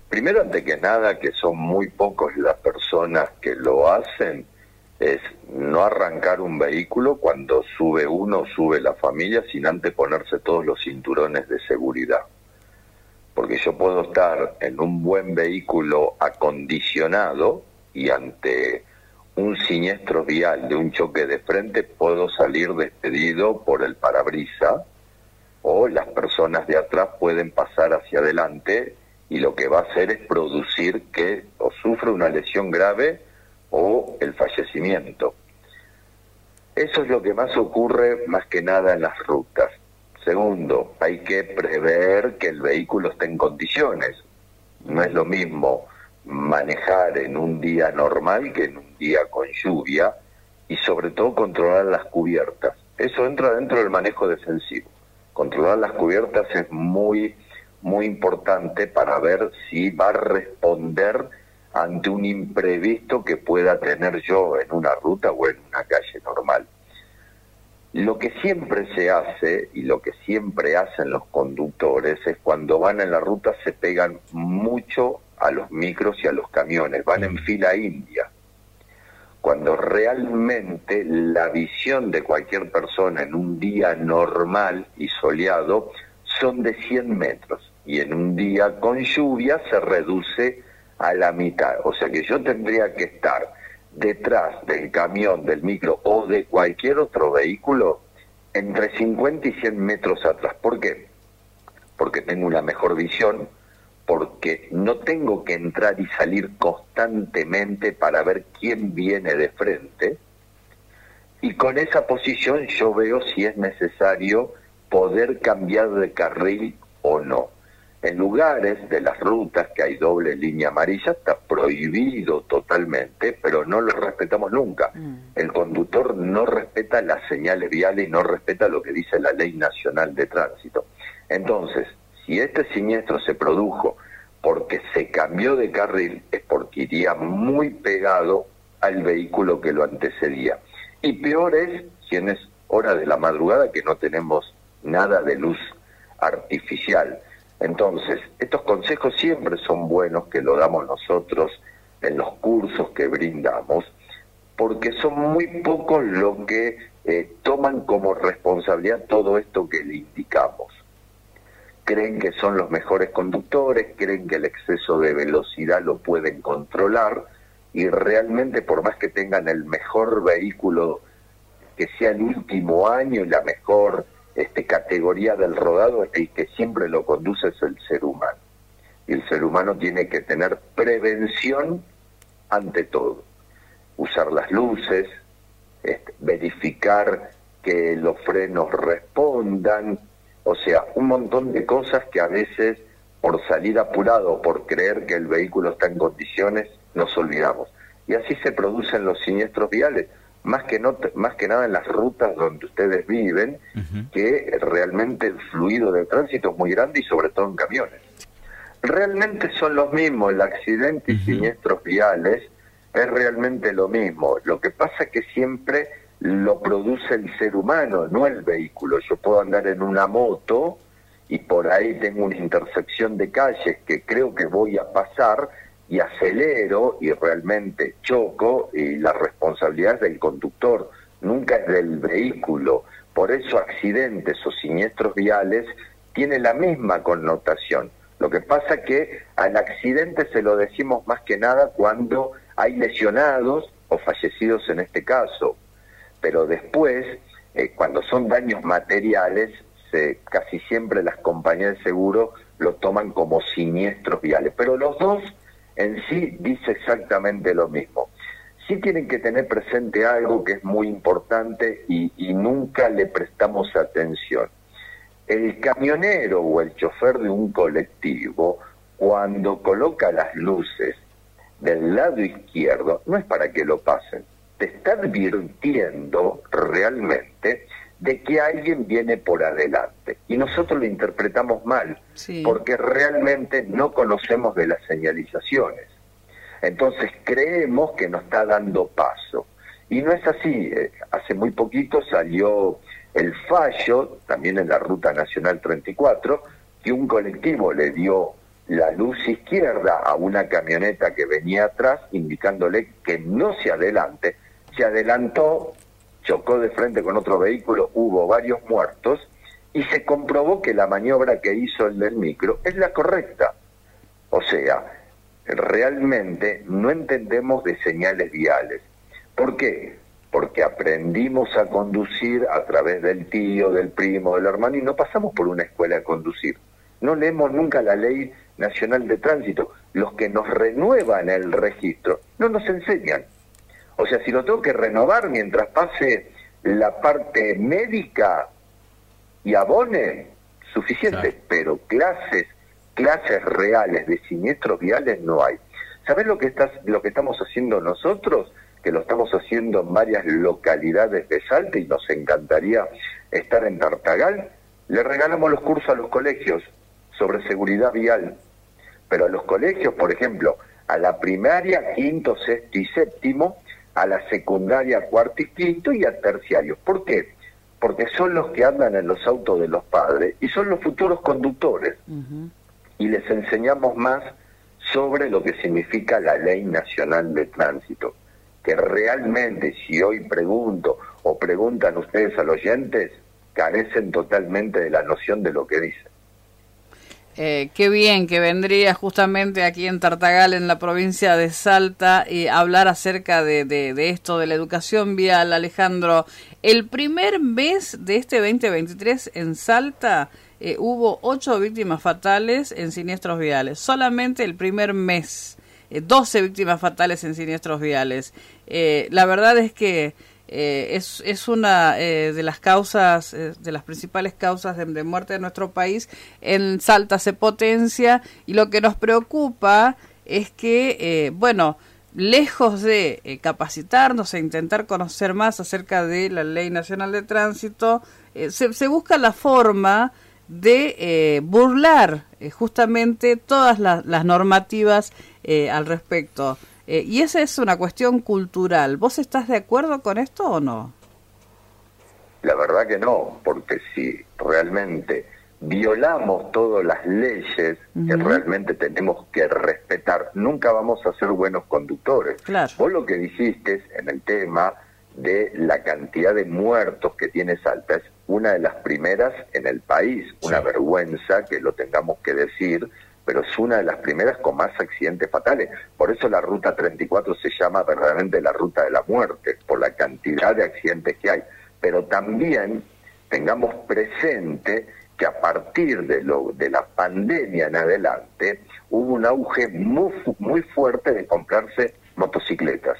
Primero, antes que nada, que son muy pocos las personas que lo hacen, es no arrancar un vehículo cuando sube uno, sube la familia, sin antes ponerse todos los cinturones de seguridad. Porque yo puedo estar en un buen vehículo acondicionado y ante un siniestro vial de un choque de frente puedo salir despedido por el parabrisas, o las personas de atrás pueden pasar hacia adelante y lo que va a hacer es producir que o sufra una lesión grave o el fallecimiento. Eso es lo que más ocurre más que nada en las rutas. Segundo, hay que prever que el vehículo esté en condiciones. No es lo mismo manejar en un día normal que en un día con lluvia, y sobre todo controlar las cubiertas. Eso entra dentro del manejo defensivo. Controlar las cubiertas es muy importante para ver si va a responder ante un imprevisto que pueda tener yo en una ruta o en una calle normal. Lo que siempre se hace y lo que siempre hacen los conductores es cuando van en la ruta se pegan mucho a los micros y a los camiones, van en fila india. Cuando realmente la visión de cualquier persona en un día normal y soleado son de 100 metros y en un día con lluvia se reduce a la mitad. O sea que yo tendría que estar detrás del camión, del micro o de cualquier otro vehículo entre 50 y 100 metros atrás. ¿Por qué? Porque tengo una mejor visión, porque no tengo que entrar y salir constantemente para ver quién viene de frente, y con esa posición yo veo si es necesario poder cambiar de carril o no. En lugares de las rutas que hay doble línea amarilla está prohibido totalmente, pero no lo respetamos nunca. El conductor no respeta las señales viales y no respeta lo que dice la Ley Nacional de Tránsito. Entonces, si este siniestro se produjo porque se cambió de carril, es porque iría muy pegado al vehículo que lo antecedía. Y peor es si es hora de la madrugada que no tenemos nada de luz artificial. Entonces, estos consejos siempre son buenos, que lo damos nosotros en los cursos que brindamos, porque son muy pocos los que toman como responsabilidad todo esto que le indicamos. Creen que son los mejores conductores, creen que el exceso de velocidad lo pueden controlar, y realmente por más que tengan el mejor vehículo, que sea el último año y la mejor categoría del rodado, el que siempre lo conduce es el ser humano. Y el ser humano tiene que tener prevención ante todo. Usar las luces, verificar que los frenos respondan, o sea, un montón de cosas que a veces por salir apurado, por creer que el vehículo está en condiciones, nos olvidamos. Y así se producen los siniestros viales. Más que nada en las rutas donde ustedes viven, que realmente el fluido de tránsito es muy grande y sobre todo en camiones. Realmente son los mismos, el accidente y siniestros viales es realmente lo mismo. Lo que pasa es que siempre lo produce el ser humano, no el vehículo. Yo puedo andar en una moto y por ahí tengo una intersección de calles que creo que voy a pasar y acelero y realmente choco, y la responsabilidad es del conductor, nunca es del vehículo. Por eso accidentes o siniestros viales tienen la misma connotación. Lo que pasa que al accidente se lo decimos más que nada cuando hay lesionados o fallecidos en este caso, pero después, cuando son daños materiales, casi siempre las compañías de seguro lo toman como siniestros viales, pero los dos en sí dice exactamente lo mismo. Sí tienen que tener presente algo que es muy importante y nunca le prestamos atención. El camionero o el chofer de un colectivo, cuando coloca las luces del lado izquierdo, no es para que lo pasen, te está advirtiendo realmente de que alguien viene por adelante. Y nosotros lo interpretamos mal, porque realmente no conocemos de las señalizaciones. Entonces creemos que nos está dando paso. Y no es así. Hace muy poquito salió el fallo, también en la Ruta Nacional 34, que un colectivo le dio la luz izquierda a una camioneta que venía atrás, indicándole que no se adelante. Se adelantó, chocó de frente con otro vehículo, hubo varios muertos, y se comprobó que la maniobra que hizo el del micro es la correcta. O sea, realmente no entendemos de señales viales. ¿Por qué? Porque aprendimos a conducir a través del tío, del primo, del hermano, y no pasamos por una escuela de conducir. No leemos nunca la Ley Nacional de Tránsito. Los que nos renuevan el registro no nos enseñan. O sea, si lo tengo que renovar mientras pase la parte médica y abone, suficiente. Claro. Pero clases reales de siniestros viales no hay. ¿Sabés lo que estamos haciendo nosotros? Que lo estamos haciendo en varias localidades de Salta, y nos encantaría estar en Tartagal. Le regalamos los cursos a los colegios sobre seguridad vial, pero a los colegios, por ejemplo, a la primaria, quinto, sexto y séptimo, a la secundaria, cuarto y quinto, y a terciarios. ¿Por qué? Porque son los que andan en los autos de los padres y son los futuros conductores. Y les enseñamos más sobre lo que significa la Ley Nacional de Tránsito, que realmente, si hoy pregunto o preguntan ustedes a los oyentes, carecen totalmente de la noción de lo que dicen. Qué bien que vendría justamente aquí en Tartagal, en la provincia de Salta, y hablar acerca de esto, de la educación vial. Alejandro, el primer mes de este 2023 en Salta hubo 8 víctimas fatales en siniestros viales. Solamente el primer mes, 12 víctimas fatales en siniestros viales. La verdad es que es una de las causas, de las principales causas de muerte de nuestro país. En Salta se potencia, y lo que nos preocupa es que, lejos de capacitarnos e intentar conocer más acerca de la Ley Nacional de Tránsito, se busca la forma de burlar justamente todas las normativas al respecto. Y esa es una cuestión cultural. ¿Vos estás de acuerdo con esto o no? La verdad que no, porque si realmente violamos todas las leyes que realmente tenemos que respetar, nunca vamos a ser buenos conductores. Claro. Vos lo que dijiste en el tema de la cantidad de muertos que tiene Salta es una de las primeras en el país. Sí. Una vergüenza que lo tengamos que decir, pero es una de las primeras con más accidentes fatales. Por eso la Ruta 34 se llama verdaderamente la Ruta de la Muerte, por la cantidad de accidentes que hay. Pero también tengamos presente que a partir de la pandemia en adelante hubo un auge muy fuerte de comprarse motocicletas.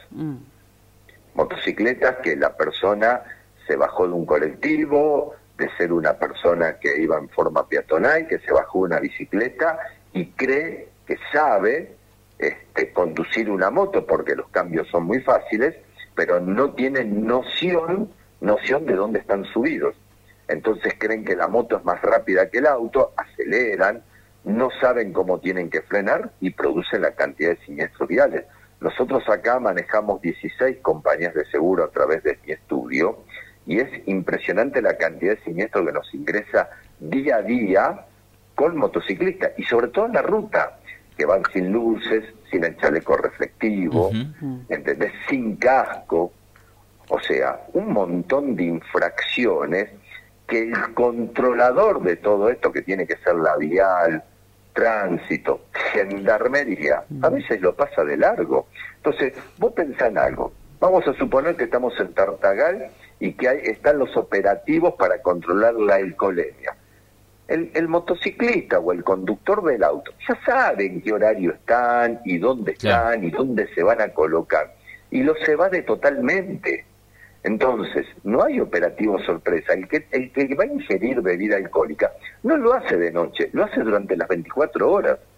Motocicletas que la persona se bajó de un colectivo, de ser una persona que iba en forma peatonal, que se bajó de una bicicleta y cree que sabe conducir una moto porque los cambios son muy fáciles, pero no tiene noción de dónde están subidos. Entonces creen que la moto es más rápida que el auto, aceleran, no saben cómo tienen que frenar y producen la cantidad de siniestros viales. Nosotros acá manejamos 16 compañías de seguro a través de mi estudio, y es impresionante la cantidad de siniestros que nos ingresa día a día con motociclistas, y sobre todo en la ruta, que van sin luces, sin el chaleco reflectivo, ¿entendés? Sin casco. O sea, un montón de infracciones que el controlador de todo esto, que tiene que ser la vial, tránsito, gendarmería, a veces lo pasa de largo. Entonces, vos pensá en algo. Vamos a suponer que estamos en Tartagal y que están los operativos para controlar la alcoholemia. El motociclista o el conductor del auto ya sabe en qué horario están y dónde están y dónde se van a colocar. Y los evade totalmente. Entonces, no hay operativo sorpresa. El que va a ingerir bebida alcohólica no lo hace de noche, lo hace durante las 24 horas.